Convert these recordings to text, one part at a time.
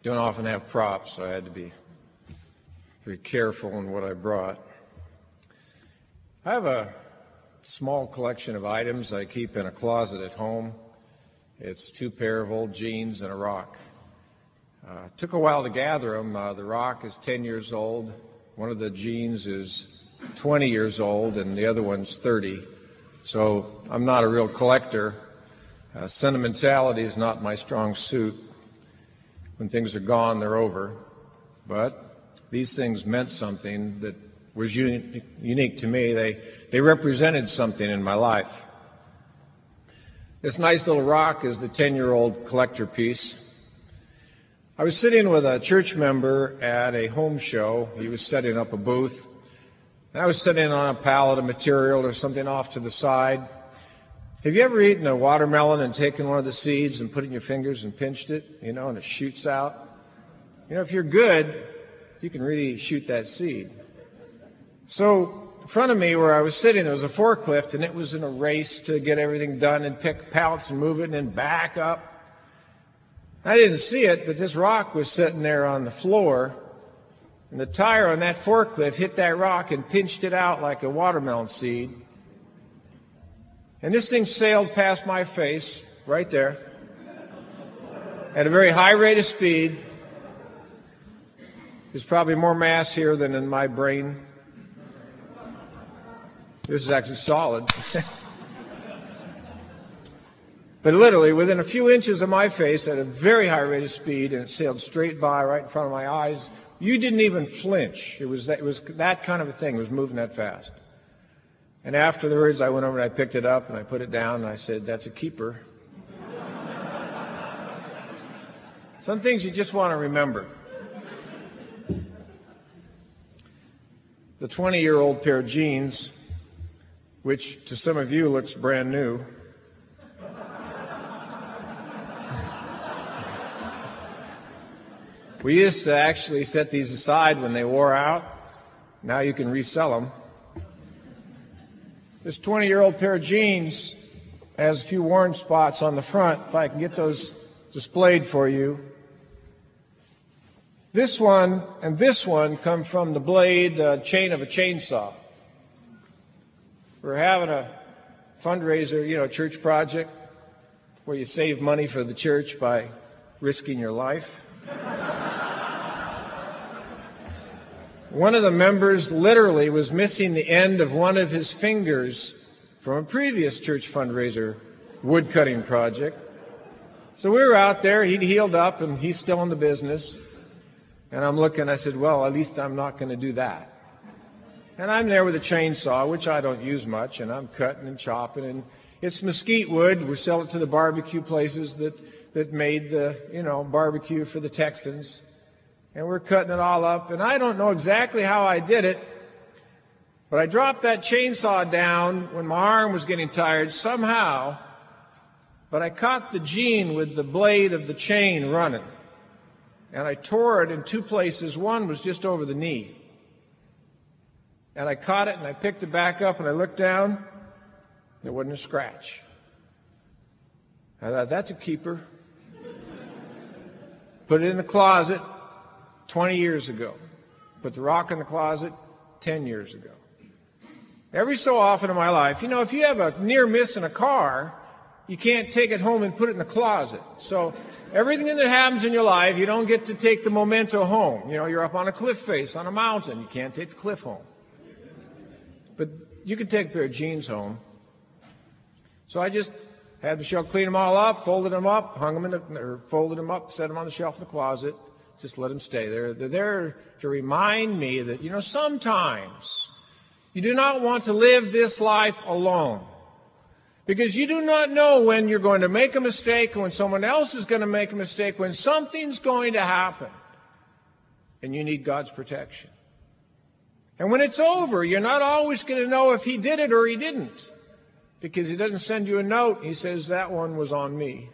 don't often have props, so I had to be very careful in what I brought. I have a small collection of items I keep in a closet at home. It's 2 pair of old jeans and a rock. It took a while to gather them. The rock is 10 years old. One of the jeans is 20 years old, and the other one's 30. So I'm not a real collector. Sentimentality is not my strong suit. When things are gone, they're over. But these things meant something that was unique to me. They represented something in my life. This nice little rock is the 10-year-old collector piece. I was sitting with a church member at a home show. He was setting up a booth. And I was sitting on a pallet of material or something off to the side. Have you ever eaten a watermelon and taken one of the seeds and put it in your fingers and pinched it, and it shoots out? If you're good, you can really shoot that seed. So in front of me where I was sitting, there was a forklift, and it was in a race to get everything done and pick pallets and move it and then back up. I didn't see it, but this rock was sitting there on the floor, and the tire on that forklift hit that rock and pinched it out like a watermelon seed. And this thing sailed past my face right there at a very high rate of speed. There's probably more mass here than in my brain. This is actually solid. But literally within a few inches of my face at a very high rate of speed, and it sailed straight by right in front of my eyes. You didn't even flinch. It was that kind of a thing. It was moving that fast. And afterwards, I went over and I picked it up and I put it down and I said, "That's a keeper." Some things you just want to remember. The 20-year-old pair of jeans, which to some of you looks brand new. We used to actually set these aside when they wore out. Now you can resell them. This 20-year-old pair of jeans has a few worn spots on the front. If I can get those displayed for you. This one and this one come from the blade chain of a chainsaw. We're having a fundraiser, a church project where you save money for the church by risking your life. One of the members literally was missing the end of one of his fingers from a previous church fundraiser wood-cutting project. So we were out there. He'd healed up, and he's still in the business. And I'm looking. I said, well, at least I'm not going to do that. And I'm there with a chainsaw, which I don't use much, and I'm cutting and chopping. And it's mesquite wood. We sell it to the barbecue places that made the, barbecue for the Texans. And we're cutting it all up, and I don't know exactly how I did it, but I dropped that chainsaw down when my arm was getting tired somehow, but I caught the jean with the blade of the chain running, and I tore it in 2 places. One was just over the knee, and I caught it, and I picked it back up, and I looked down. There wasn't a scratch. I thought, that's a keeper. Put it in the closet. 20 years ago. Put the rock in the closet 10 years ago. Every so often in my life, if you have a near miss in a car, you can't take it home and put it in the closet. So everything that happens in your life, you don't get to take the memento home. You're up on a cliff face on a mountain. You can't take the cliff home. But you can take a pair of jeans home. So I just had Michelle clean them all up, folded them up, folded them up, set them on the shelf in the closet. Just let them stay there. They're there to remind me that, sometimes you do not want to live this life alone. Because you do not know when you're going to make a mistake, or when someone else is going to make a mistake, when something's going to happen. And you need God's protection. And when it's over, you're not always going to know if He did it or He didn't. Because He doesn't send you a note. He says, that one was on me.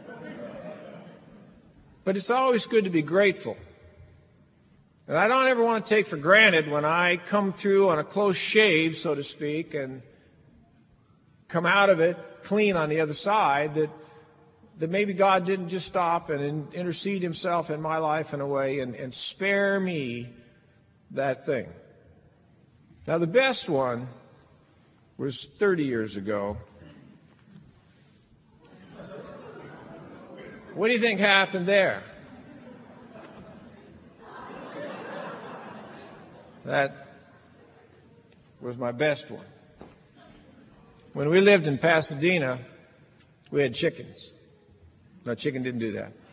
But it's always good to be grateful. And I don't ever want to take for granted when I come through on a close shave, so to speak, and come out of it clean on the other side, that that maybe God didn't just stop and intercede himself in my life in a way and spare me that thing. Now, the best one was 30 years ago. What do you think happened there? That was my best one. When we lived in Pasadena, we had chickens. No, chicken didn't do that.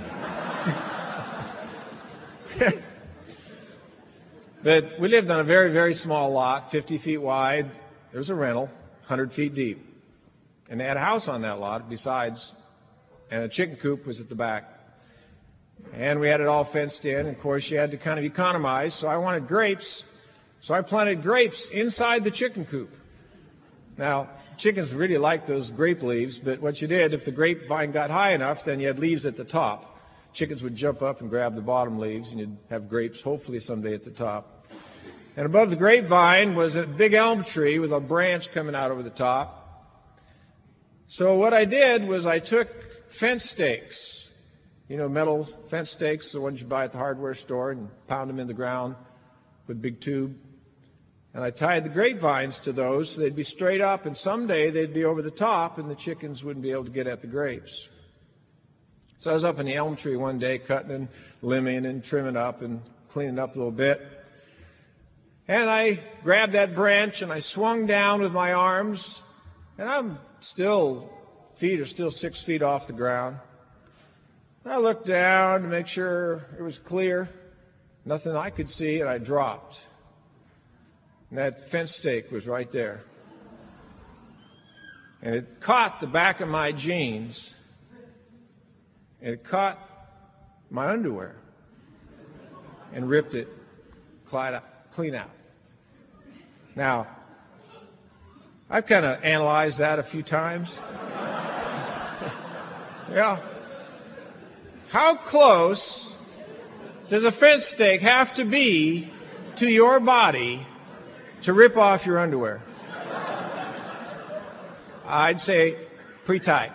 But we lived on a very, very small lot, 50 feet wide. There was a rental, 100 feet deep. And they had a house on that lot besides, and a chicken coop was at the back. And we had it all fenced in. Of course, you had to kind of economize. So I wanted grapes. So I planted grapes inside the chicken coop. Now, chickens really like those grape leaves, but what you did, if the grapevine got high enough, then you had leaves at the top. Chickens would jump up and grab the bottom leaves, and you'd have grapes hopefully someday at the top. And above the grapevine was a big elm tree with a branch coming out over the top. So what I did was I took fence stakes, metal fence stakes, the ones you buy at the hardware store, and pound them in the ground with a big tube. And I tied the grapevines to those so they'd be straight up, and someday they'd be over the top, and the chickens wouldn't be able to get at the grapes. So I was up in the elm tree one day, cutting and limbing and trimming up and cleaning up a little bit. And I grabbed that branch and I swung down with my arms, and feet are still 6 feet off the ground. And I looked down to make sure it was clear, nothing I could see, and I dropped. And that fence stake was right there. And it caught the back of my jeans, and it caught my underwear and ripped it clean out. Now, I've kind of analyzed that a few times. Yeah. How close does a fence stake have to be to your body to rip off your underwear? I'd say pretty tight.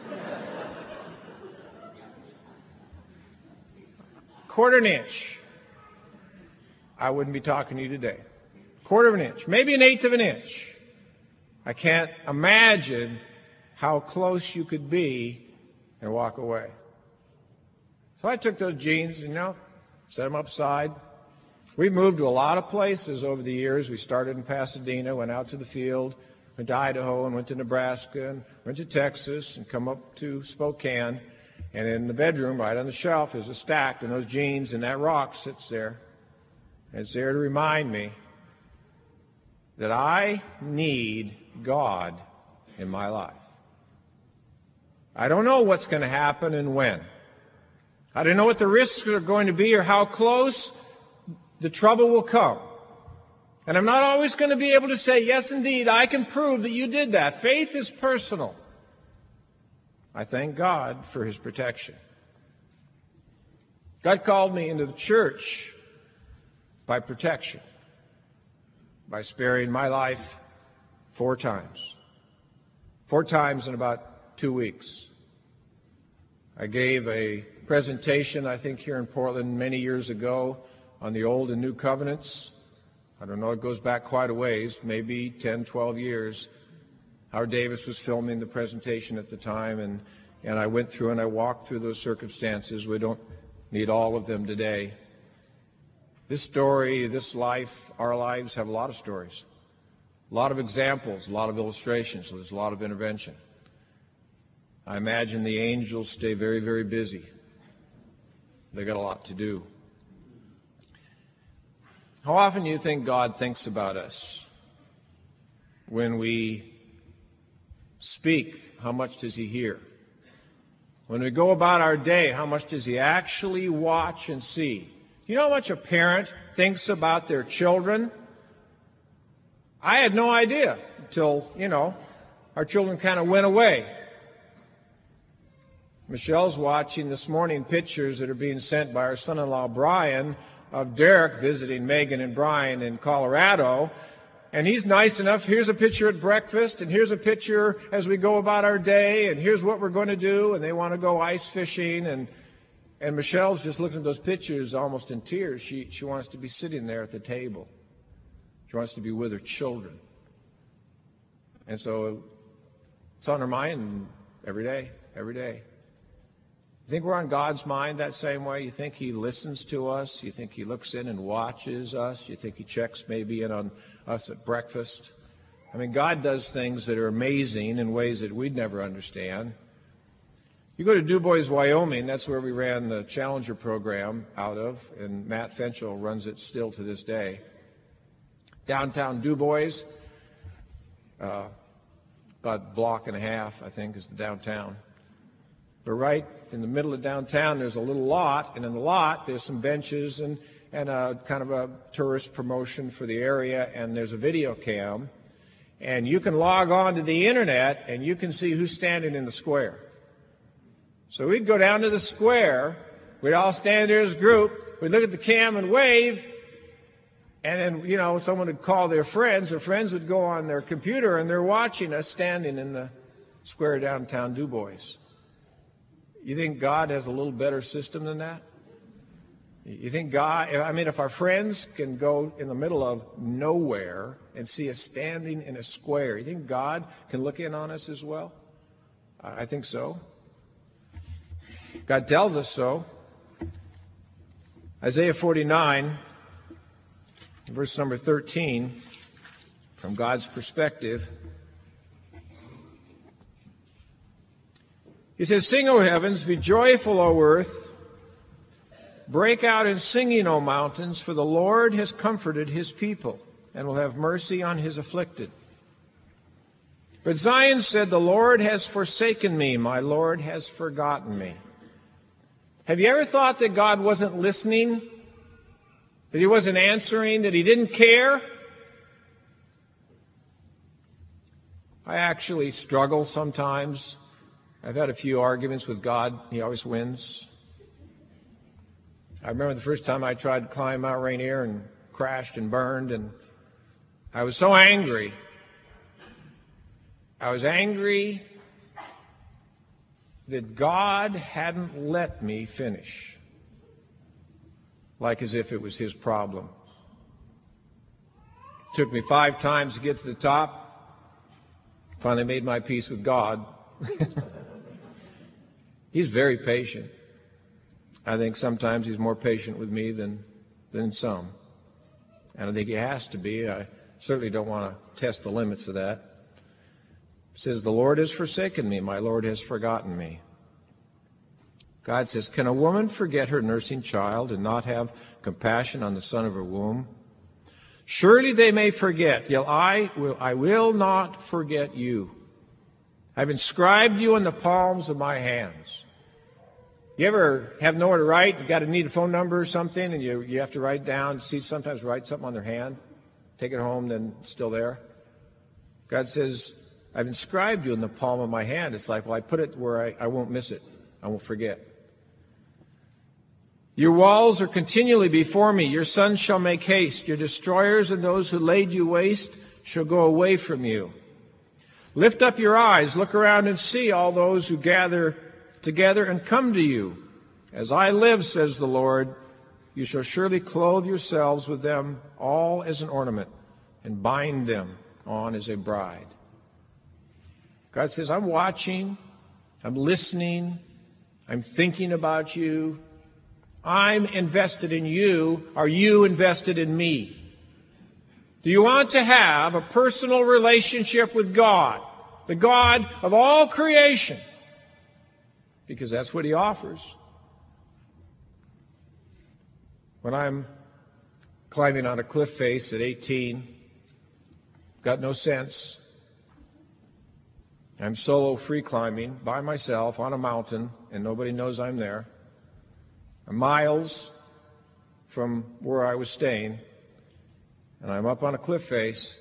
Quarter of an inch, I wouldn't be talking to you today. Quarter of an inch, maybe an eighth of an inch. I can't imagine how close you could be and walk away. So I took those jeans and, set them upside. We moved to a lot of places over the years. We started in Pasadena, went out to the field, went to Idaho, and went to Nebraska, and went to Texas, and come up to Spokane. And in the bedroom, right on the shelf, is a stack, and those jeans and that rock sits there. And it's there to remind me that I need God in my life. I don't know what's going to happen and when. I don't know what the risks are going to be or how close the trouble will come. And I'm not always going to be able to say, yes, indeed, I can prove that you did that. Faith is personal. I thank God for his protection. God called me into the church by protection, by sparing my life 4 times. 4 times in about 2 weeks. I gave a presentation, I think, here in Portland many years ago on the Old and New Covenants. I don't know, it goes back quite a ways, maybe 10, 12 years. Howard Davis was filming the presentation at the time, and I went through and I walked through those circumstances. We don't need all of them today. This story, this life, our lives have a lot of stories, a lot of examples, a lot of illustrations, so there's a lot of intervention. I imagine the angels stay very, very busy. They got a lot to do. How often do you think God thinks about us? When we speak, how much does he hear? When we go about our day, how much does he actually watch and see? Do you know how much a parent thinks about their children? I had no idea until, our children kind of went away. Michelle's watching this morning pictures that are being sent by our son-in-law Brian of Derek visiting Megan and Brian in Colorado. And he's nice enough. Here's a picture at breakfast, and here's a picture as we go about our day, and here's what we're going to do. And they want to go ice fishing. And Michelle's just looking at those pictures almost in tears. She wants to be sitting there at the table. She wants to be with her children. And so it's on her mind every day, every day. You think we're on God's mind that same way? You think He listens to us? You think He looks in and watches us? You think He checks maybe in on us at breakfast? I mean, God does things that are amazing in ways that we'd never understand. You go to Du Bois, Wyoming, that's where we ran the Challenger program out of, and Matt Fenchel runs it still to this day. Downtown Du Bois, about a block and a half, I think, is the downtown. But right in the middle of downtown, there's a little lot, and in the lot, there's some benches and a kind of a tourist promotion for the area, and there's a video cam. And you can log on to the internet, and you can see who's standing in the square. So we'd go down to the square, we'd all stand there as a group, we'd look at the cam and wave, and then, someone would call their friends would go on their computer, and they're watching us standing in the square downtown Du Bois. You think God has a little better system than that? You think God, if our friends can go in the middle of nowhere and see us standing in a square, you think God can look in on us as well? I think so. God tells us so. Isaiah 49, verse number 13, from God's perspective. He says, "Sing, O heavens, be joyful, O earth. Break out in singing, O mountains, for the Lord has comforted His people and will have mercy on His afflicted. But Zion said, the Lord has forsaken me, my Lord has forgotten me." Have you ever thought that God wasn't listening? That He wasn't answering? That He didn't care? I actually struggle sometimes. I've had a few arguments with God. He always wins. I remember the first time I tried to climb Mount Rainier and crashed and burned, and I was so angry. I was angry that God hadn't let me finish, like as if it was His problem. It took me 5 times to get to the top. Finally made my peace with God. He's very patient. I think sometimes He's more patient with me than some. And I think He has to be. I certainly don't want to test the limits of that. It says, the Lord has forsaken me, my Lord has forgotten me. God says, can a woman forget her nursing child and not have compassion on the son of her womb? Surely they may forget, yet I will not forget you. I've inscribed you in the palms of my hands. You ever have nowhere to write? You got to need a phone number or something, and you have to write down. See, sometimes write something on their hand, take it home, then it's still there. God says, I've inscribed you in the palm of my hand. It's like, well, I put it where I won't miss it. I won't forget. Your walls are continually before me. Your sons shall make haste. Your destroyers and those who laid you waste shall go away from you. Lift up your eyes, look around and see all those who gather together and come to you. As I live, says the Lord, you shall surely clothe yourselves with them all as an ornament and bind them on as a bride. God says, I'm watching, I'm listening, I'm thinking about you. I'm invested in you. Are you invested in me? Do you want to have a personal relationship with God, the God of all creation? Because that's what He offers. When I'm climbing on a cliff face at 18, got no sense. I'm solo free climbing by myself on a mountain, and nobody knows I'm there. I'm miles from where I was staying, and I'm up on a cliff face,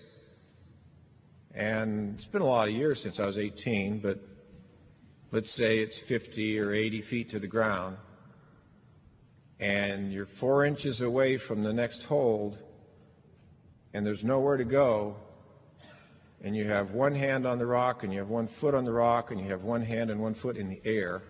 and it's been a lot of years since I was 18, but let's say it's 50 or 80 feet to the ground, and you're 4 inches away from the next hold, and there's nowhere to go, and you have one hand on the rock, and you have one foot on the rock, and you have one hand and one foot in the air,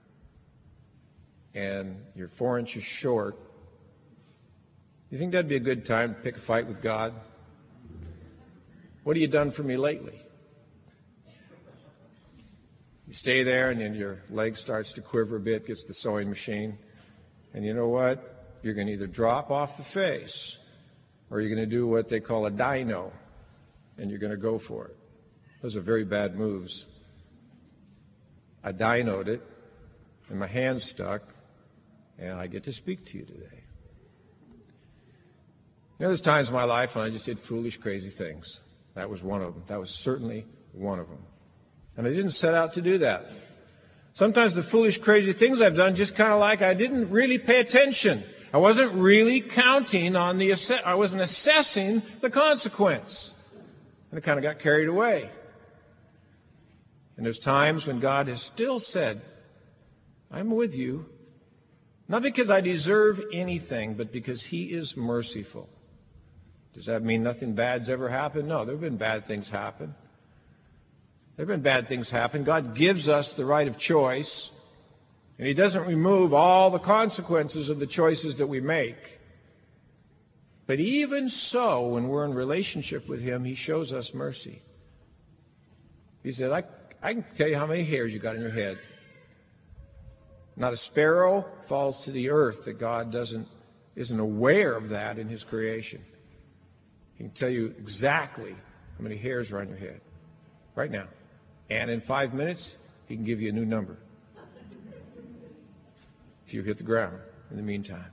and you're 4 inches short, you think that'd be a good time to pick a fight with God? What have you done for me lately? You stay there, and then your leg starts to quiver a bit, gets the sewing machine, and you know what? You're going to either drop off the face, or you're going to do what they call a dino, and you're going to go for it. Those are very bad moves. I dinoed it, and my hand stuck, and I get to speak to you today. You know, there's times in my life when I just did foolish, crazy things. That was one of them. That was certainly one of them. And I didn't set out to do that. Sometimes the foolish, crazy things I've done just kind of like I didn't really pay attention. I wasn't really counting on I wasn't assessing the consequence. And I kind of got carried away. And there's times when God has still said, I'm with you. Not because I deserve anything, but because He is merciful. Does that mean nothing bad's ever happened? No, there have been bad things happen. There have been bad things happen. God gives us the right of choice, and He doesn't remove all the consequences of the choices that we make. But even so, when we're in relationship with Him, He shows us mercy. He said, I can tell you how many hairs you got in your head. Not a sparrow falls to the earth that God isn't aware of that in His creation. He can tell you exactly how many hairs are on your head right now. And in 5 minutes, He can give you a new number if you hit the ground in the meantime.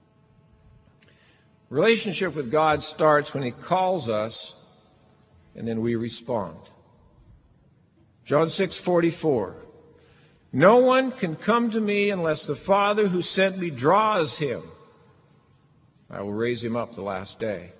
Relationship with God starts when He calls us, and then we respond. John 6:44. No one can come to me unless the Father who sent me draws him. I will raise him up the last day.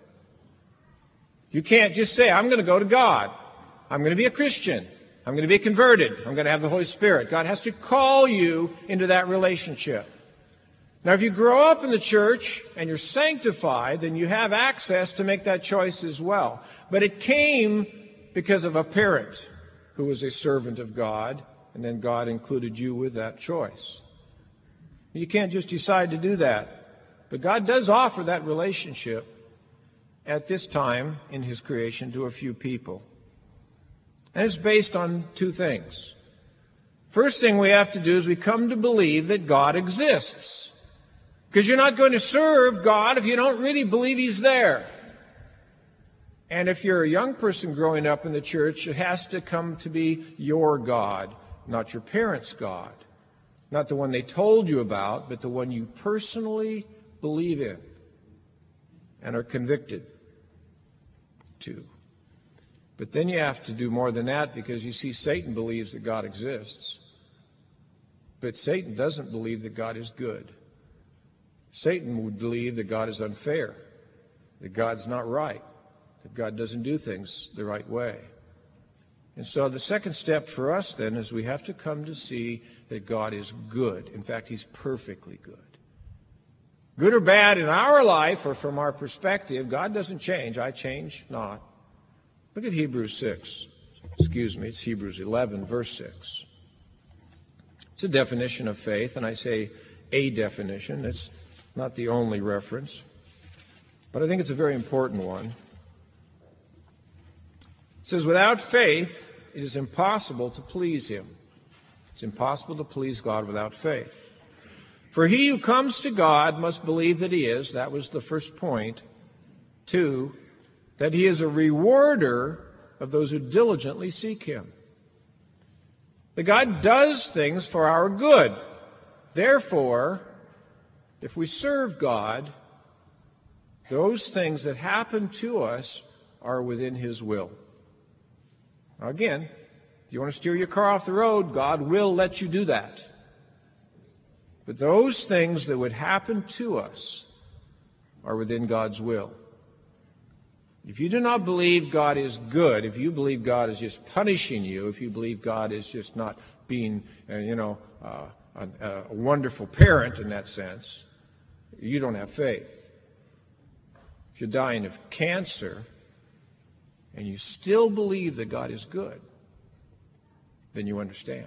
You can't just say, I'm going to go to God. I'm going to be a Christian. I'm going to be converted. I'm going to have the Holy Spirit. God has to call you into that relationship. Now, if you grow up in the church and you're sanctified, then you have access to make that choice as well. But it came because of a parent who was a servant of God, and then God included you with that choice. You can't just decide to do that. But God does offer that relationship at this time in His creation to a few people. And it's based on two things. First thing we have to do is we come to believe that God exists. Because you're not going to serve God if you don't really believe He's there. And if you're a young person growing up in the church, it has to come to be your God, not your parents' God. Not the one they told you about, but the one you personally believe in and are convicted to. But then you have to do more than that, because you see, Satan believes that God exists. But Satan doesn't believe that God is good. Satan would believe that God is unfair, that God's not right, that God doesn't do things the right way. And so the second step for us then is we have to come to see that God is good. In fact, He's perfectly good. Good or bad in our life or from our perspective, God doesn't change. I change not. Look at Hebrews 6. It's Hebrews 11, verse 6. It's a definition of faith, and I say a definition. It's not the only reference, but I think it's a very important one. It says, without faith, it is impossible to please Him. It's impossible to please God without faith. For he who comes to God must believe that He is. That was the first point. 2, that He is a rewarder of those who diligently seek Him. That God does things for our good. Therefore, if we serve God, those things that happen to us are within His will. Now again, if you want to steer your car off the road, God will let you do that. But those things that would happen to us are within God's will. If you do not believe God is good, if you believe God is just punishing you, if you believe God is just not being, a wonderful parent in that sense, you don't have faith. if you're dying of cancer, and you still believe that God is good, then you understand.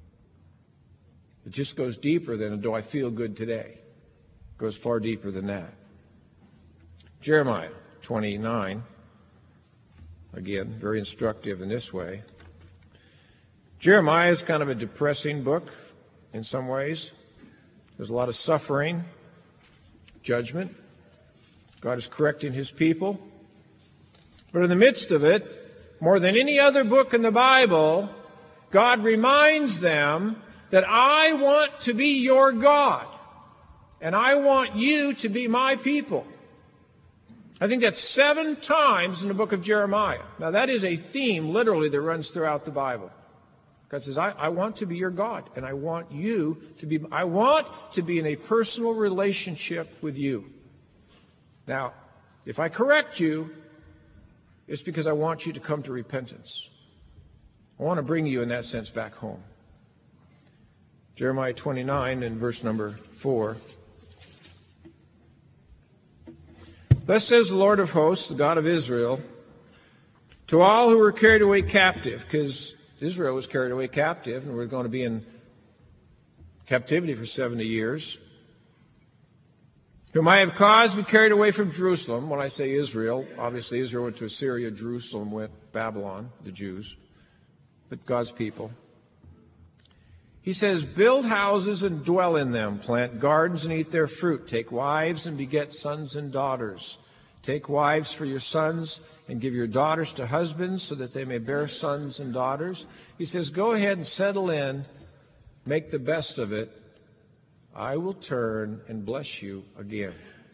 It just goes deeper than, do I feel good today? It goes far deeper than that. Jeremiah 29, again, very instructive in this way. Jeremiah is kind of a depressing book in some ways. There's a lot of suffering, judgment. God is correcting his people. But in the midst of it, more than any other book in the Bible, God reminds them that I want to be your God, and I want you to be my people. I think that's 7 times in the book of Jeremiah. Now that is a theme, literally, that runs throughout the Bible. God says, I want to be your God, and I want to be in a personal relationship with you. Now, if I correct you, it's because I want you to come to repentance. I want to bring you, in that sense, back home. Jeremiah 29 and verse number 4. Thus says the Lord of hosts, the God of Israel, to all who were carried away captive, because Israel was carried away captive, and we're going to be in captivity for 70 years, whom I have caused to be carried away from Jerusalem. When I say Israel, obviously Israel went to Assyria, Jerusalem went Babylon, the Jews, but God's people. He says, build houses and dwell in them, plant gardens and eat their fruit, take wives and beget sons and daughters. Take wives for your sons and give your daughters to husbands so that they may bear sons and daughters. He says, go ahead and settle in, make the best of it. I will turn and bless you again,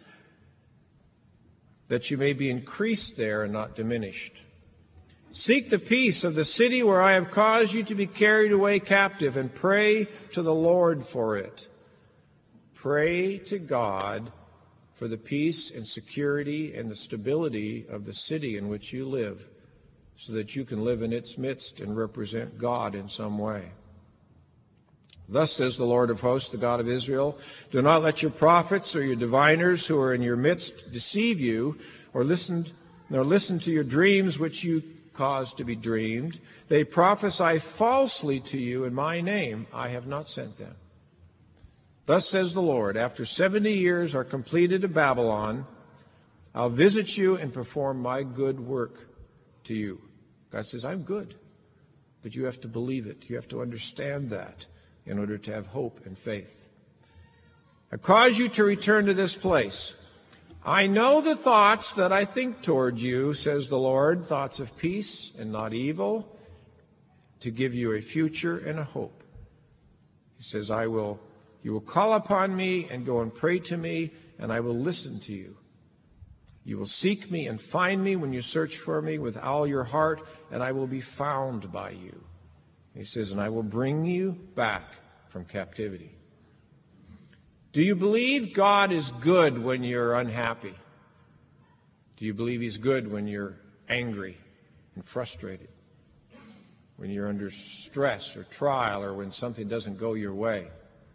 that you may be increased there and not diminished. Seek the peace of the city where I have caused you to be carried away captive, and pray to the Lord for it. Pray to God for the peace and security and the stability of the city in which you live, so that you can live in its midst and represent God in some way. Thus says the Lord of hosts, the God of Israel, do not let your prophets or your diviners who are in your midst deceive you, nor listen to your dreams which you cause to be dreamed. They prophesy falsely to you in my name. I have not sent them. Thus says the Lord, after 70 years are completed of Babylon, I'll visit you and perform my good work to you. God says, I'm good, but you have to believe it. You have to understand that in order to have hope and faith. I cause you to return to this place. I know the thoughts that I think toward you, says the Lord, thoughts of peace and not evil, to give you a future and a hope. He says, you will call upon me and go and pray to me, and I will listen to you. You will seek me and find me when you search for me with all your heart, and I will be found by you. He says, and I will bring you back from captivity. Do you believe God is good when you're unhappy? Do you believe he's good when you're angry and frustrated? When you're under stress or trial, or when something doesn't go your way?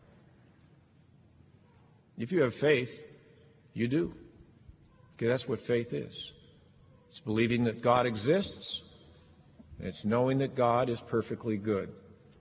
If you have faith, you do. Okay, that's what faith is. It's believing that God exists, and it's knowing that God is perfectly good.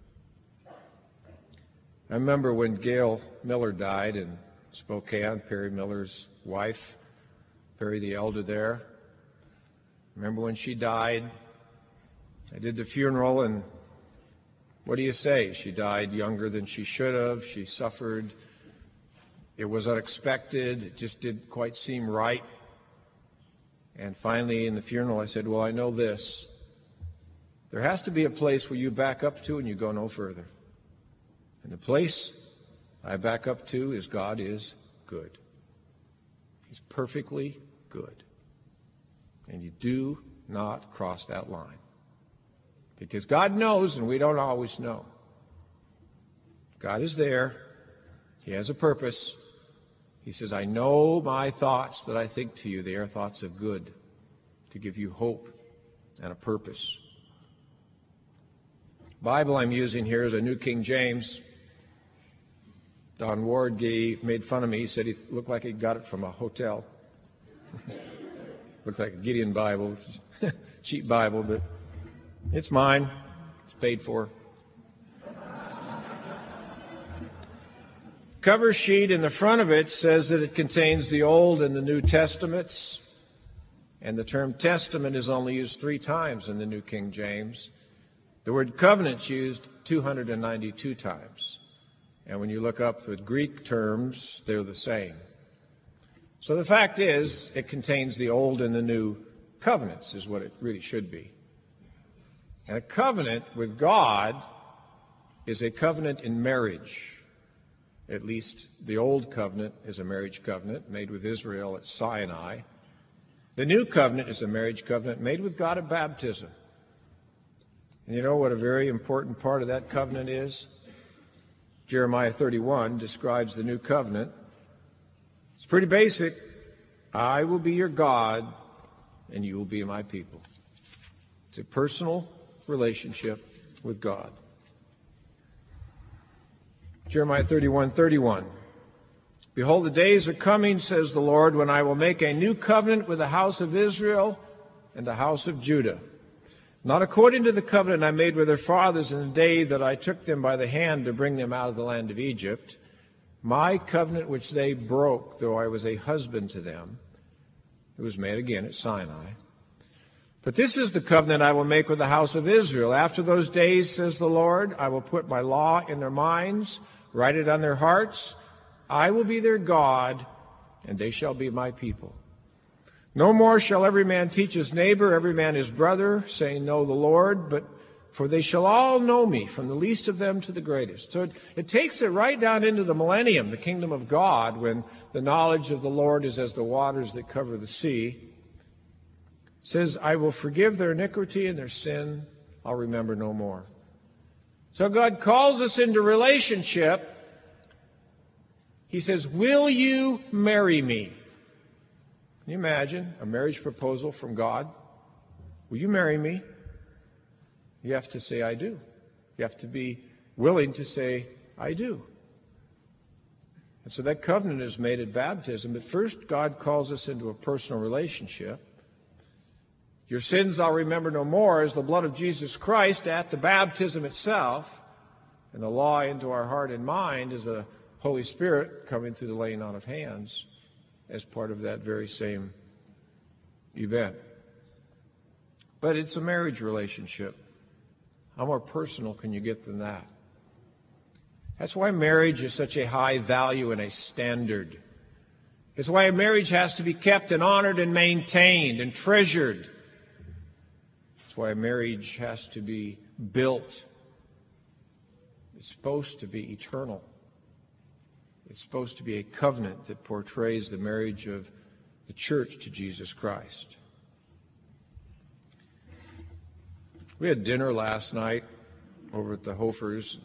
I remember when Gail Miller died in Spokane, Perry Miller's wife, Perry the elder there. Remember when she died? I did the funeral, and what do you say? She died younger than she should have. She suffered. It was unexpected. It just didn't quite seem right. And finally, in the funeral, I said, well, I know this. There has to be a place where you back up to and you go no further. And the place I back up to is God is good. He's perfectly good. And you do not cross that line. Because God knows, and we don't always know. God is there. He has a purpose. He says, I know my thoughts that I think to you. They are thoughts of good, to give you hope and a purpose. The Bible I'm using here is a New King James. Don Ward made fun of me. He said he looked like he got it from a hotel. Looks like a Gideon Bible. It's a cheap Bible, but it's mine. It's paid for. Cover sheet in the front of it says that it contains the Old and the New Testaments. And the term testament is only used 3 times in the New King James. The word covenant's used 292 times. And when you look up the Greek terms, they're the same. So the fact is, it contains the Old and the New covenants, is what it really should be. And a covenant with God is a covenant in marriage. At least the Old Covenant is a marriage covenant made with Israel at Sinai. The New Covenant is a marriage covenant made with God at baptism. And you know what a very important part of that covenant is? Jeremiah 31 describes the New Covenant. It's pretty basic. I will be your God, and you will be my people. It's a personal relationship with God. Jeremiah 31:31. Behold, the days are coming, says the Lord, when I will make a new covenant with the house of Israel and the house of Judah. Not according to the covenant I made with their fathers in the day that I took them by the hand to bring them out of the land of Egypt, my covenant which they broke, though I was a husband to them. It was made again at Sinai. But this is the covenant I will make with the house of Israel. After those days, says the Lord, I will put my law in their minds, write it on their hearts. I will be their God, and they shall be my people. No more shall every man teach his neighbor, every man his brother, saying, Know the Lord, but for they shall all know me, from the least of them to the greatest. So it takes it right down into the millennium, the kingdom of God, when the knowledge of the Lord is as the waters that cover the sea. It says, I will forgive their iniquity and their sin I'll remember no more. So God calls us into relationship. He says, will you marry me? Can you imagine a marriage proposal from God? Will you marry me? You have to say, I do. You have to be willing to say, I do. And so that covenant is made at baptism. But first, God calls us into a personal relationship. Your sins I'll remember no more is the blood of Jesus Christ at the baptism itself. And the law into our heart and mind is the Holy Spirit coming through the laying on of hands as part of that very same event. But it's a marriage relationship. How more personal can you get than that? That's why marriage is such a high value and a standard. It's why a marriage has to be kept and honored and maintained and treasured. It's why a marriage has to be built. It's supposed to be eternal. It's supposed to be a covenant that portrays the marriage of the church to Jesus Christ. We had dinner last night over at the Hofers.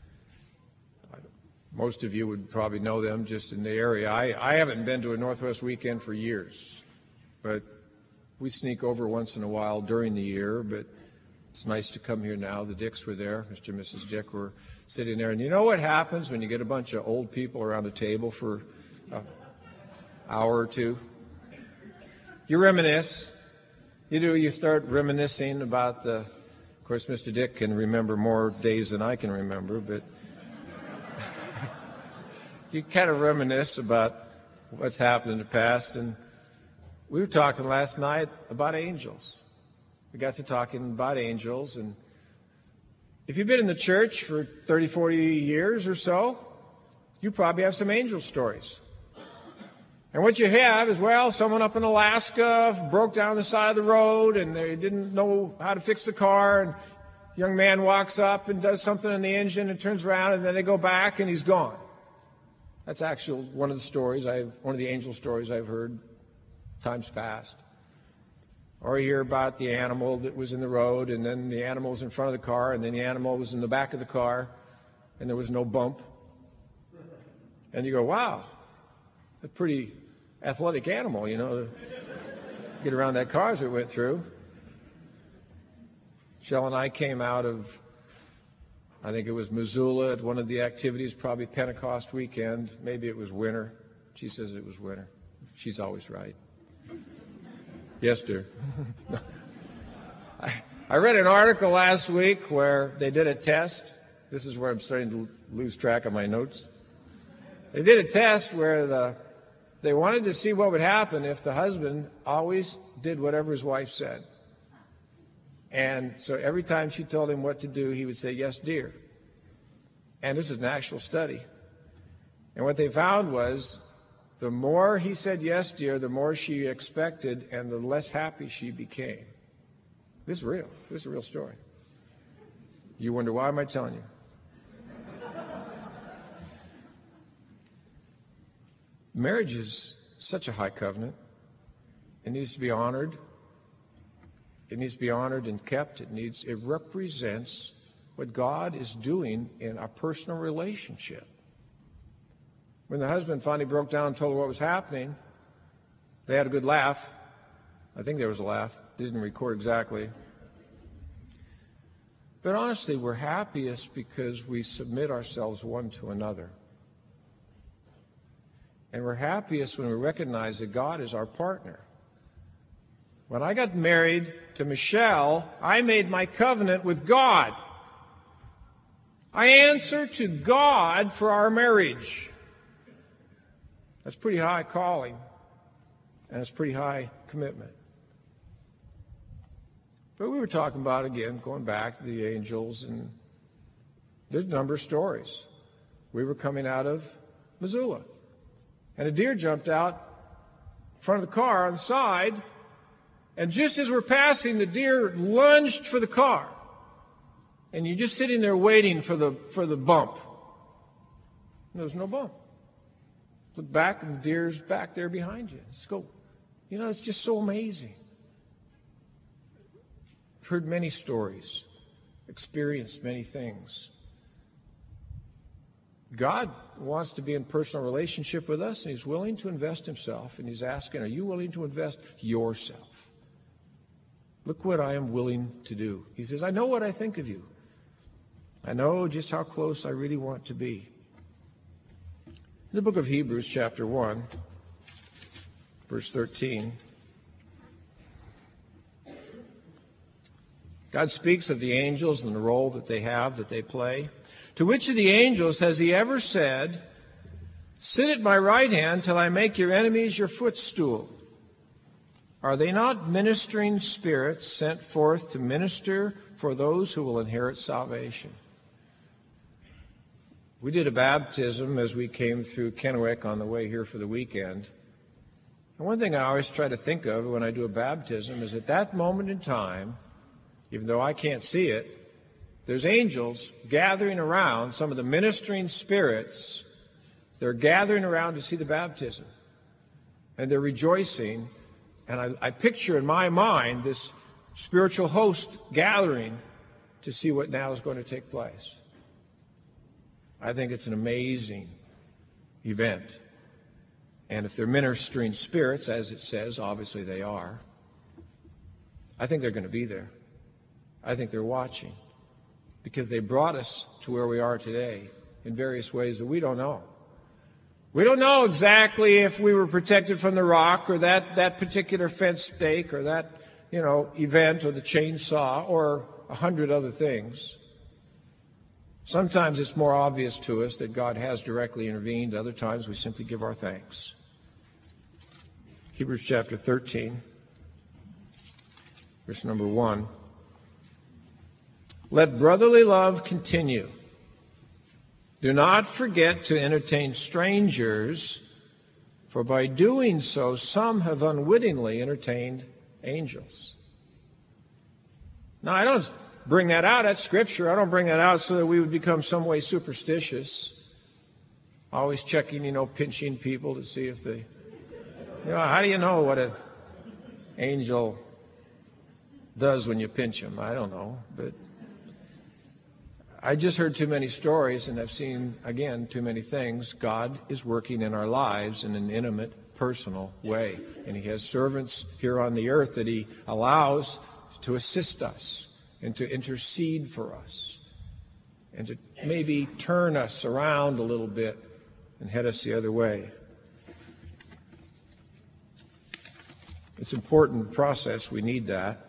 Most of you would probably know them just in the area. I haven't been to a Northwest weekend for years, but we sneak over once in a while during the year. But it's nice to come here now. The Dicks were there. Mr. and Mrs. Dick were sitting there. And you know what happens when you get a bunch of old people around a table for an hour or two? You reminisce. You start reminiscing about of course, Mr. Dick can remember more days than I can remember, but you kind of reminisce about what's happened in the past. And we were talking last night about angels. We got to talking about angels. And if you've been in the church for 30, 40 years or so, you probably have some angel stories. And what you have is, well, someone up in Alaska broke down the side of the road and they didn't know how to fix the car. And a young man walks up and does something in the engine and turns around and then they go back and he's gone. That's actually one of the angel stories I've heard times past. Or you hear about the animal that was in the road and then the animal was in front of the car and then the animal was in the back of the car and there was no bump. And you go, wow, a pretty athletic animal, to get around that car as we went through. Shell and I came out of, I think it was Missoula at one of the activities, probably Pentecost weekend. Maybe it was winter. She says it was winter. She's always right. Yes, dear. I read an article last week where they did a test. This is where I'm starting to lose track of my notes. They did a test where they wanted to see what would happen if the husband always did whatever his wife said. And so every time she told him what to do, he would say, yes, dear. And this is an actual study. And what they found was the more he said yes, dear, the more she expected and the less happy she became. This is real. This is a real story. You wonder, why am I telling you? Marriage is such a high covenant. It needs to be honored. It needs to be honored and kept. It represents what God is doing in a personal relationship. When the husband finally broke down and told her what was happening, they had a good laugh. I think there was a laugh. Didn't record exactly. But honestly, we're happiest because we submit ourselves one to another. And we're happiest when we recognize that God is our partner. When I got married to Michelle, I made my covenant with God. I answer to God for our marriage. That's pretty high calling, and it's pretty high commitment. But we were talking about, again, going back to the angels, and there's a number of stories. We were coming out of Missoula, and a deer jumped out in front of the car on the side, and just as we're passing, the deer lunged for the car. And you're just sitting there waiting for the bump. And there's no bump. Look back, and the deer's back there behind you. Let's go. You know, it's just so amazing. I've heard many stories, experienced many things. God wants to be in personal relationship with us, and He's willing to invest Himself. And He's asking, are you willing to invest yourself? Look what I am willing to do. He says, I know what I think of you. I know just how close I really want to be. In the book of Hebrews, chapter 1, verse 13, God speaks of the angels and the role that they have, that they play. To which of the angels has He ever said, sit at my right hand till I make your enemies your footstool? Are they not ministering spirits sent forth to minister for those who will inherit salvation? We did a baptism as we came through Kennewick on the way here for the weekend. And one thing I always try to think of when I do a baptism is at that moment in time, even though I can't see it, there's angels gathering around, some of the ministering spirits. They're gathering around to see the baptism. And they're rejoicing. And I picture in my mind this spiritual host gathering to see what now is going to take place. I think it's an amazing event. And if they're ministering spirits, as it says, obviously they are, I think they're going to be there. I think they're watching because they brought us to where we are today in various ways that we don't know. We don't know exactly if we were protected from the rock or that particular fence stake or that, event or the chainsaw or 100 other things. Sometimes it's more obvious to us that God has directly intervened. Other times we simply give our thanks. Hebrews chapter 13, verse number 1. Let brotherly love continue. Do not forget to entertain strangers, for by doing so, some have unwittingly entertained angels. Now, I don't bring that out. That's Scripture. I don't bring that out so that we would become some way superstitious. Always checking, pinching people to see if they... how do you know what an angel does when you pinch them? I don't know, but... I just heard too many stories, and I've seen, again, too many things. God is working in our lives in an intimate, personal way. And He has servants here on the earth that He allows to assist us and to intercede for us and to maybe turn us around a little bit and head us the other way. It's an important process. We need that.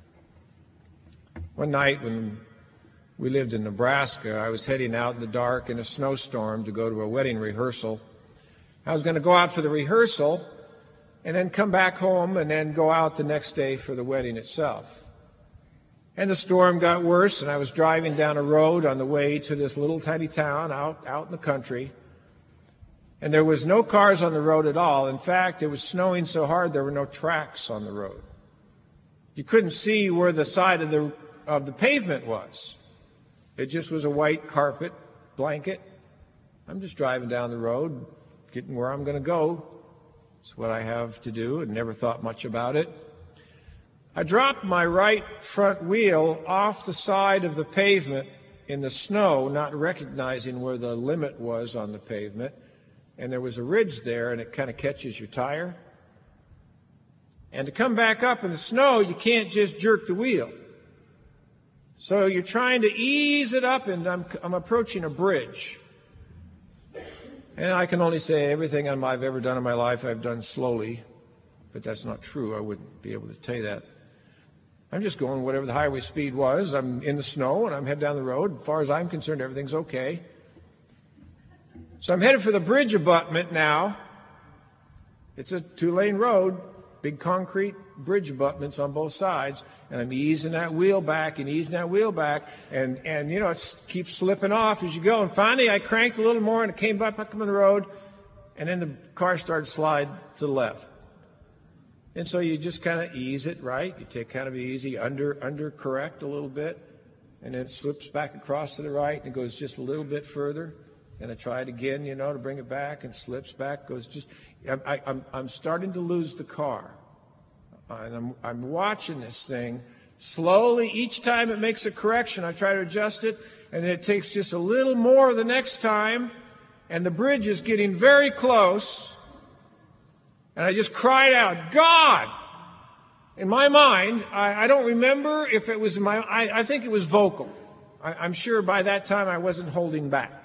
One night when we lived in Nebraska, I was heading out in the dark in a snowstorm to go to a wedding rehearsal. I was going to go out for the rehearsal and then come back home and then go out the next day for the wedding itself. And the storm got worse, and I was driving down a road on the way to this little tiny town out in the country. And there was no cars on the road at all. In fact, it was snowing so hard there were no tracks on the road. You couldn't see where the side of the pavement was. It just was a white carpet blanket. I'm just driving down the road, getting where I'm going to go. It's what I have to do, and never thought much about it. I dropped my right front wheel off the side of the pavement in the snow, not recognizing where the limit was on the pavement. And there was a ridge there, and it kind of catches your tire. And to come back up in the snow, you can't just jerk the wheel. So you're trying to ease it up, and I'm approaching a bridge. And I can only say everything I've ever done in my life I've done slowly. But that's not true. I wouldn't be able to tell you that. I'm just going whatever the highway speed was. I'm in the snow, and I'm heading down the road. As far as I'm concerned, everything's okay. So I'm headed for the bridge abutment now. It's a 2-lane road, big concrete bridge abutments on both sides, and I'm easing that wheel back, and you know, it keeps slipping off as you go. And finally, I cranked a little more, and it came back up on the road, and then the car started to slide to the left. And so you just kind of ease it, right? You take kind of easy, under correct a little bit, and then it slips back across to the right, and it goes just a little bit further. And I try it again, you know, to bring it back, and slips back, goes just. I'm starting to lose the car, and I'm watching this thing slowly. Each time it makes a correction, I try to adjust it, and then it takes just a little more the next time, and the bridge is getting very close. And I just cried out, God! In my mind, I don't remember if it was I think it was vocal. I'm sure by that time I wasn't holding back.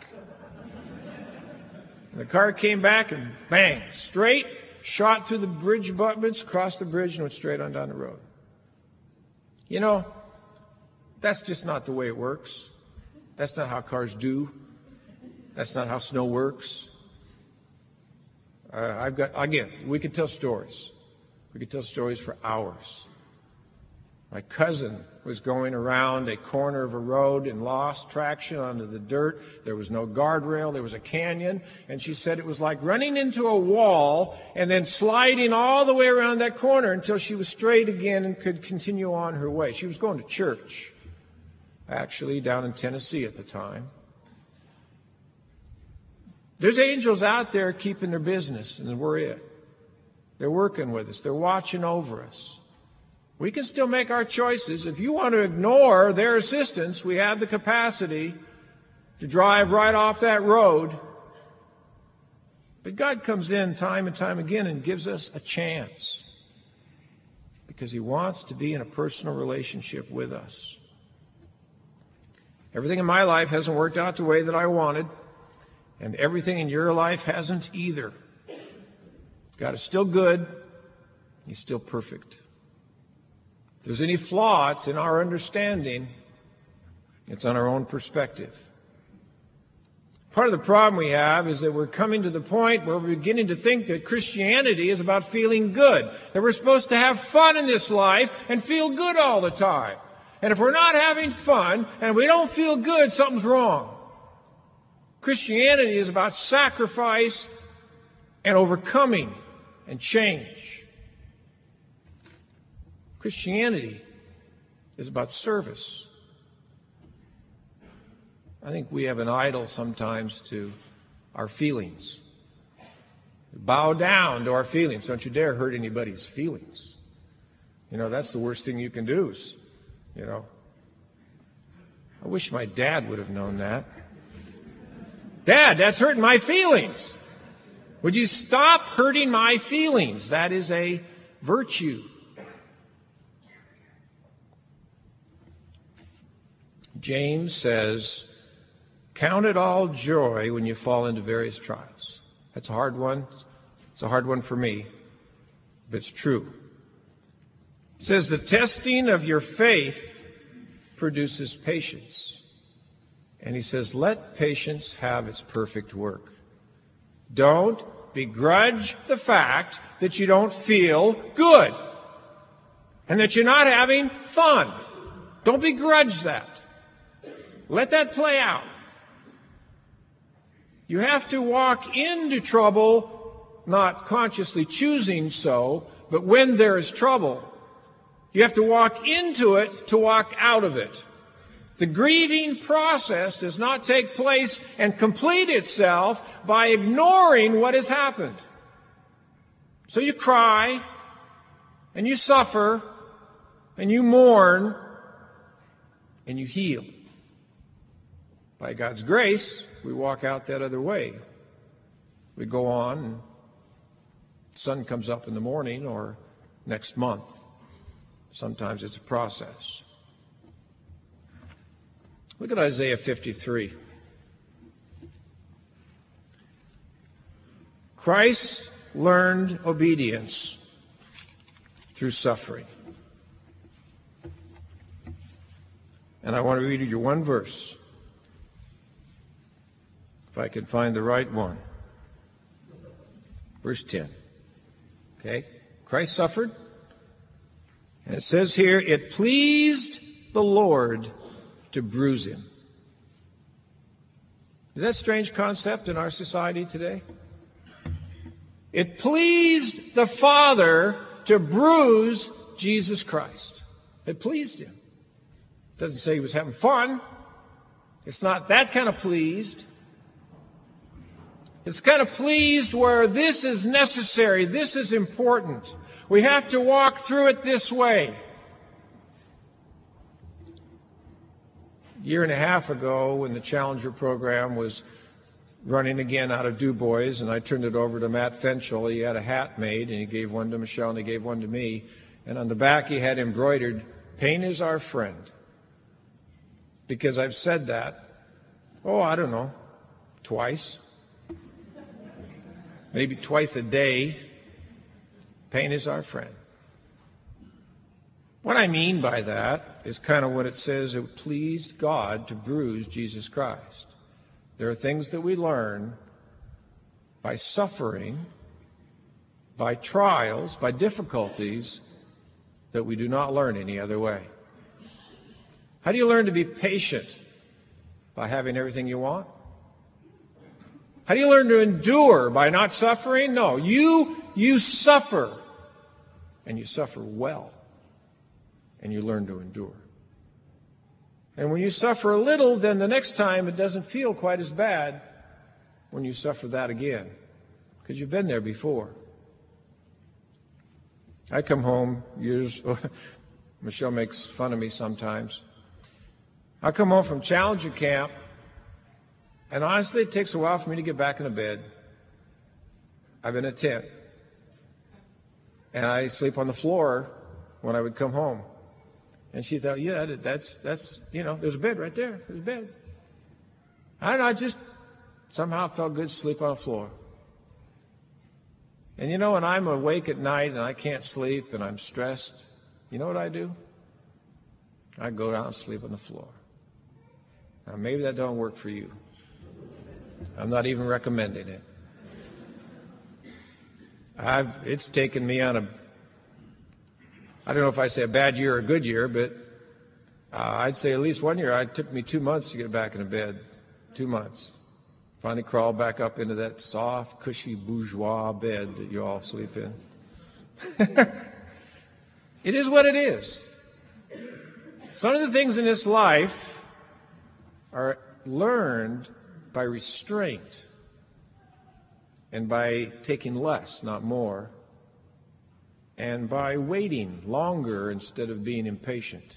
And the car came back and bang, straight, shot through the bridge abutments, crossed the bridge, and went straight on down the road. You know, that's just not the way it works. That's not how cars do. That's not how snow works. We could tell stories. We could tell stories for hours. My cousin was going around a corner of a road and lost traction onto the dirt. There was no guardrail. There was a canyon. And she said it was like running into a wall and then sliding all the way around that corner until she was straight again and could continue on her way. She was going to church, actually, down in Tennessee at the time. There's angels out there keeping their business, and we're it. They're working with us. They're watching over us. We can still make our choices. If you want to ignore their assistance, we have the capacity to drive right off that road. But God comes in time and time again and gives us a chance because He wants to be in a personal relationship with us. Everything in my life hasn't worked out the way that I wanted, and everything in your life hasn't either. God is still good. He's still perfect. If there's any flaw, it's in our understanding. It's on our own perspective. Part of the problem we have is that we're coming to the point where we're beginning to think that Christianity is about feeling good, that we're supposed to have fun in this life and feel good all the time. And if we're not having fun and we don't feel good, something's wrong. Christianity is about sacrifice and overcoming and change. Christianity is about service. I think we have an idol sometimes to our feelings. We bow down to our feelings. Don't you dare hurt anybody's feelings. You know, that's the worst thing you can do is, you know. I wish my dad would have known that. Dad, that's hurting my feelings. Would you stop hurting my feelings? That is a virtue. James says, count it all joy when you fall into various trials. That's a hard one. It's a hard one for me, but it's true. It says the testing of your faith produces patience. And he says, let patience have its perfect work. Don't begrudge the fact that you don't feel good and that you're not having fun. Don't begrudge that. Let that play out. You have to walk into trouble, not consciously choosing so, but when there is trouble, you have to walk into it to walk out of it. The grieving process does not take place and complete itself by ignoring what has happened. So you cry, and you suffer, and you mourn, and you heal. By God's grace, we walk out that other way. We go on, and the sun comes up in the morning or next month. Sometimes it's a process. Look at Isaiah 53. Christ learned obedience through suffering. And I want to read you one verse, if I can find the right one. Verse 10. Okay? Christ suffered. And it says here, it pleased the Lord to bruise him. Is that a strange concept in our society today? It pleased the Father to bruise Jesus Christ. It pleased him. It doesn't say he was having fun. It's not that kind of pleased. It's kind of pleased where this is necessary, this is important. We have to walk through it this way. A year and a half ago, when the Challenger program was running again out of Du Bois, and I turned it over to Matt Fenchel. He had a hat made, and he gave one to Michelle, and he gave one to me. And on the back, he had embroidered, "Pain is our friend." Because I've said that, I don't know, twice. Maybe twice a day. Pain is our friend. What I mean by that is kind of what it says, it pleased God to bruise Jesus Christ. There are things that we learn by suffering, by trials, by difficulties that we do not learn any other way. How do you learn to be patient? By having everything you want? How do you learn to endure? By not suffering? No, you suffer, and you suffer well. And you learn to endure. And when you suffer a little, then the next time it doesn't feel quite as bad when you suffer that again, because you've been there before. I come home Michelle makes fun of me sometimes. I come home from Challenger Camp, and honestly, it takes a while for me to get back in the bed. I'm in a tent, and I sleep on the floor when I would come home. And she thought, yeah, that's there's a bed right there. There's a bed. I don't know, I just somehow felt good to sleep on the floor. And when I'm awake at night and I can't sleep and I'm stressed, you know what I do? I go down and sleep on the floor. Now, maybe that don't work for you. I'm not even recommending it. It's taken me on I don't know if I say a bad year or a good year, but I'd say at least one year. It took me 2 months to get back into bed. 2 months. Finally crawled back up into that soft, cushy, bourgeois bed that you all sleep in. It is what it is. Some of the things in this life are learned by restraint and by taking less, not more, and by waiting longer instead of being impatient.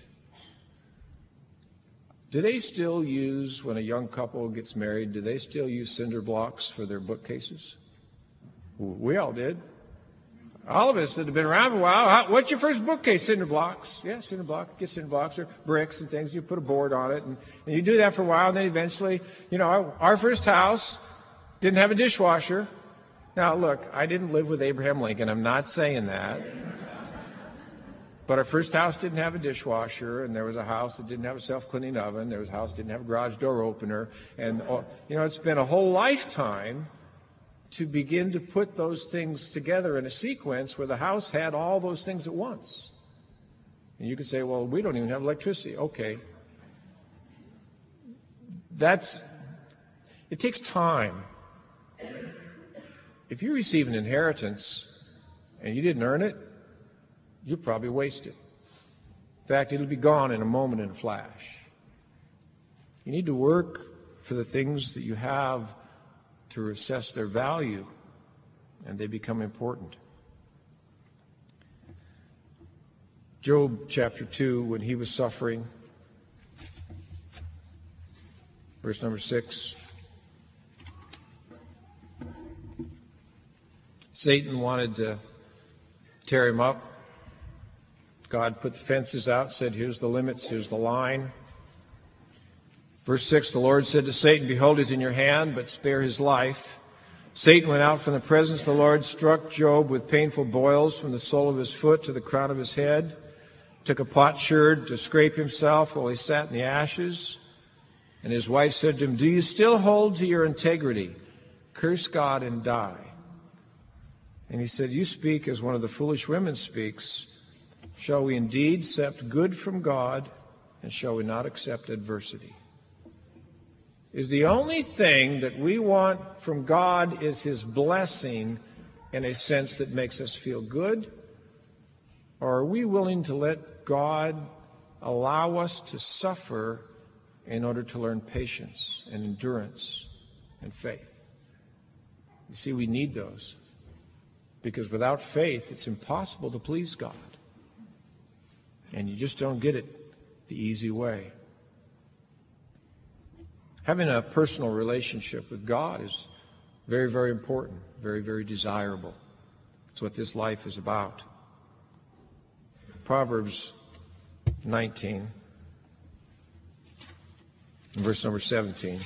Do they still use, when a young couple gets married, do they still use cinder blocks for their bookcases? We all did. All of us that have been around for a while, what's your first bookcase? Cinder blocks. Yeah, cinder block. Get cinder blocks or bricks and things. You put a board on it, and you do that for a while, and then eventually, our first house didn't have a dishwasher. Now, look, I didn't live with Abraham Lincoln. I'm not saying that. But our first house didn't have a dishwasher, and there was a house that didn't have a self-cleaning oven. There was a house that didn't have a garage door opener. And, it's been a whole lifetime to begin to put those things together in a sequence where the house had all those things at once. And you could say, well, we don't even have electricity. Okay. It takes time. If you receive an inheritance and you didn't earn it, you'll probably waste it. In fact, it'll be gone in a moment, in a flash. You need to work for the things that you have to assess their value, and they become important. Job chapter 2, when he was suffering, verse number 6. Satan wanted to tear him up. God put the fences out, said, here's the limits, here's the line. Verse 6, the Lord said to Satan, behold, he's in your hand, but spare his life. Satan went out from the presence of the Lord, struck Job with painful boils from the sole of his foot to the crown of his head, took a potsherd to scrape himself while he sat in the ashes. And his wife said to him, do you still hold to your integrity? Curse God and die. And he said, you speak as one of the foolish women speaks. Shall we indeed accept good from God, and shall we not accept adversity? Is the only thing that we want from God is his blessing in a sense that makes us feel good? Or are we willing to let God allow us to suffer in order to learn patience and endurance and faith? You see, we need those. Because without faith, it's impossible to please God. And you just don't get it the easy way. Having a personal relationship with God is very, very important, very, very desirable. It's what this life is about. Proverbs 19, verse number 17,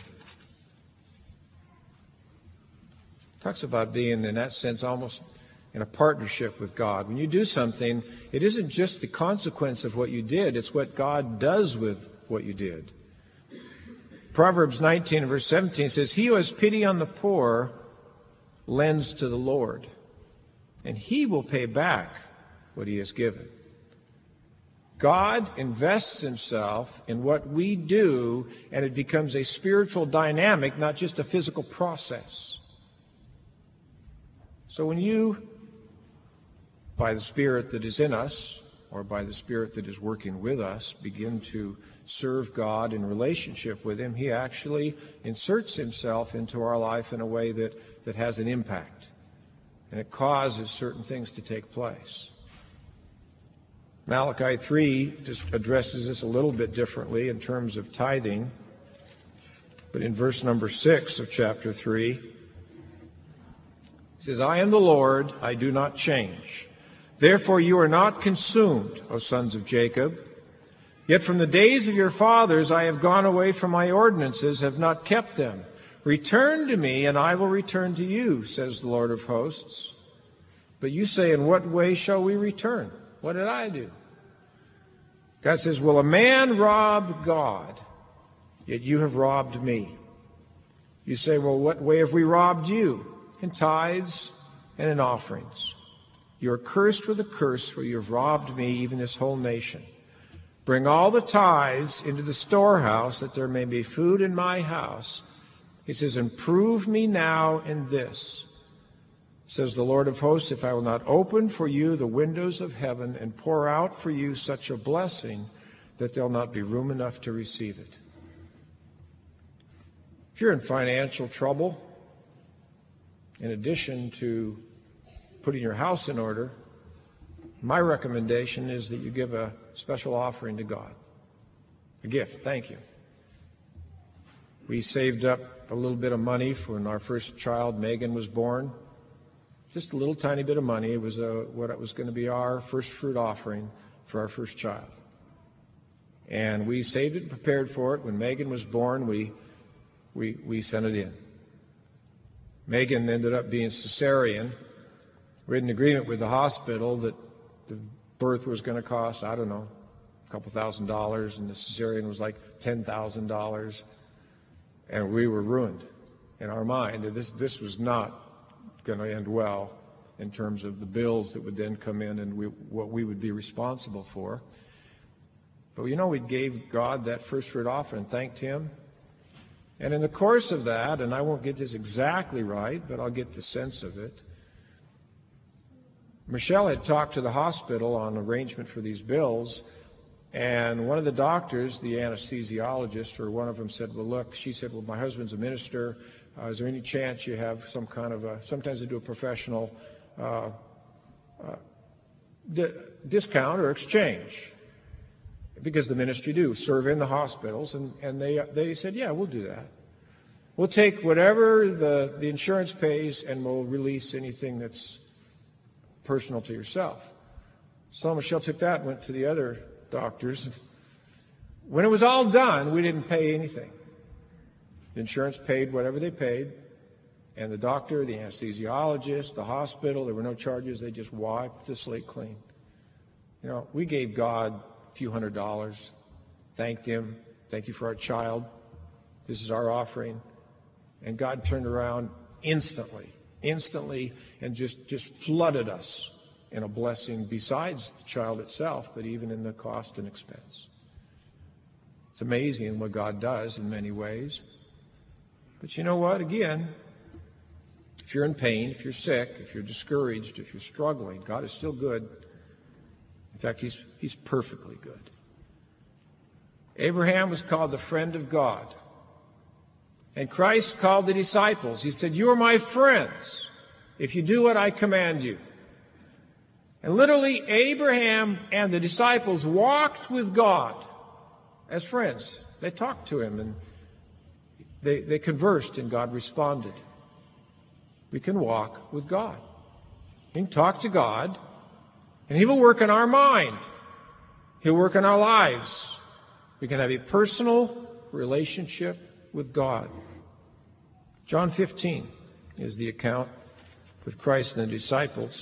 talks about being, in that sense, almost in a partnership with God. When you do something, it isn't just the consequence of what you did, it's what God does with what you did. Proverbs 19, verse 17 says, he who has pity on the poor lends to the Lord, and he will pay back what he has given. God invests himself in what we do, and it becomes a spiritual dynamic, not just a physical process. So when you, by the Spirit that is in us, or by the Spirit that is working with us, begin to serve God in relationship with him, he actually inserts himself into our life in a way that has an impact. And it causes certain things to take place. Malachi 3 just addresses this a little bit differently in terms of tithing. But in verse number 6 of chapter 3, it says, I am the Lord, I do not change. Therefore you are not consumed, O sons of Jacob. Yet from the days of your fathers I have gone away from my ordinances, have not kept them. Return to me, and I will return to you, says the Lord of hosts. But you say, in what way shall we return? What did I do? God says, will a man rob God? Yet you have robbed me. You say, well, what way have we robbed you? In tithes and in offerings. You are cursed with a curse, for you have robbed me, even this whole nation. Bring all the tithes into the storehouse, that there may be food in my house. He says, and prove me now in this, says the Lord of hosts, if I will not open for you the windows of heaven and pour out for you such a blessing that there'll not be room enough to receive it. If you're in financial trouble, in addition to putting your house in order, my recommendation is that you give a special offering to God. A gift. Thank you. We saved up a little bit of money for when our first child, Megan, was born. Just a little tiny bit of money. It was what it was going to be our first fruit offering for our first child. And we saved it and prepared for it. When Megan was born, we sent it in. Megan ended up being cesarean. We had an agreement with the hospital that the birth was going to cost, I don't know, a couple $1,000, and the cesarean was like $10,000. And we were ruined in our mind. This was not going to end well in terms of the bills that would then come in and what we would be responsible for. But we gave God that first fruit offering and thanked Him. And in the course of that, and I won't get this exactly right, but I'll get the sense of it, Michelle had talked to the hospital on arrangement for these bills, and one of the doctors, the anesthesiologist, or one of them said, well, look, she said, well, my husband's a minister. Is there any chance you have some kind of sometimes they do a professional discount or exchange? Because the ministry do serve in the hospitals, and they said, yeah, we'll do that. We'll take whatever the insurance pays, and we'll release anything that's personal to yourself. So Michelle took that and went to the other doctors. When it was all done, we didn't pay anything. The insurance paid whatever they paid, and the doctor, the anesthesiologist, the hospital, there were no charges. They just wiped the slate clean. We gave God a few $100, thanked Him, thank you for our child, this is our offering, and God turned around instantly, and just flooded us in a blessing besides the child itself, but even in the cost and expense. It's amazing what God does in many ways. But you know what? Again, if you're in pain, if you're sick, if you're discouraged, if you're struggling, God is still good. In fact, He's perfectly good. Abraham was called the friend of God. And Christ called the disciples. He said, you are my friends if you do what I command you. And literally, Abraham and the disciples walked with God as friends. They talked to Him and they conversed, and God responded. We can walk with God. We can talk to God, and He will work in our mind. He'll work in our lives. We can have a personal relationship with God. John 15 is the account with Christ and the disciples.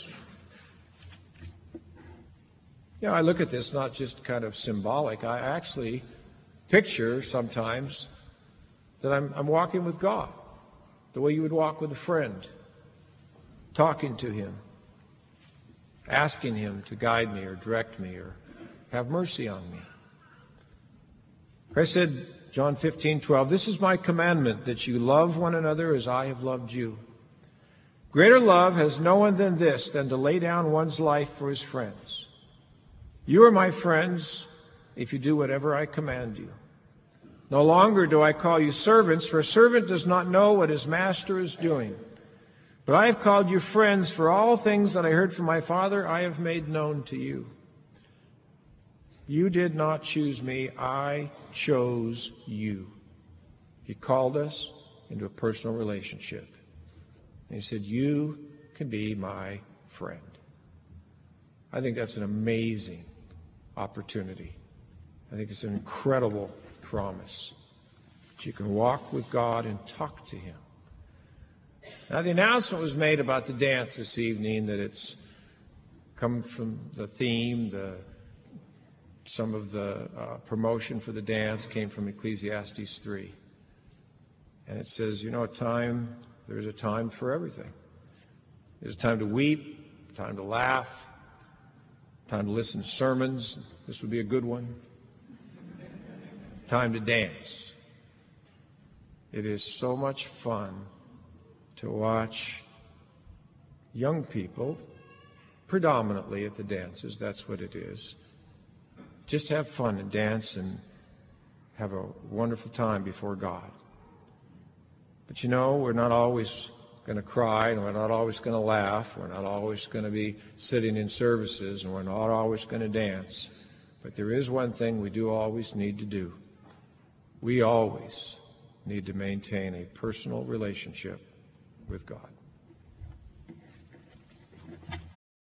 I look at this not just kind of symbolic. I actually picture sometimes that I'm walking with God, the way you would walk with a friend, talking to Him, asking Him to guide me or direct me or have mercy on me. Christ said, John 15:12, this is my commandment, that you love one another as I have loved you. Greater love has no one than this, than to lay down one's life for his friends. You are my friends if you do whatever I command you. No longer do I call you servants, for a servant does not know what his master is doing. But I have called you friends, for all things that I heard from my Father I have made known to you. You did not choose me, I chose you. He called us into a personal relationship. And He said, you can be my friend. I think that's an amazing opportunity. I think it's an incredible promise that you can walk with God and talk to Him. Now, the announcement was made about the dance this evening, that it's come from the theme, some of the promotion for the dance came from Ecclesiastes 3. And it says, there's a time for everything. There's a time to weep, time to laugh, time to listen to sermons. This would be a good one. Time to dance. It is so much fun to watch young people, predominantly at the dances, that's what it is, just have fun and dance and have a wonderful time before God. But we're not always going to cry, and we're not always going to laugh. We're not always going to be sitting in services, and we're not always going to dance. But there is one thing we do always need to do. We always need to maintain a personal relationship with God.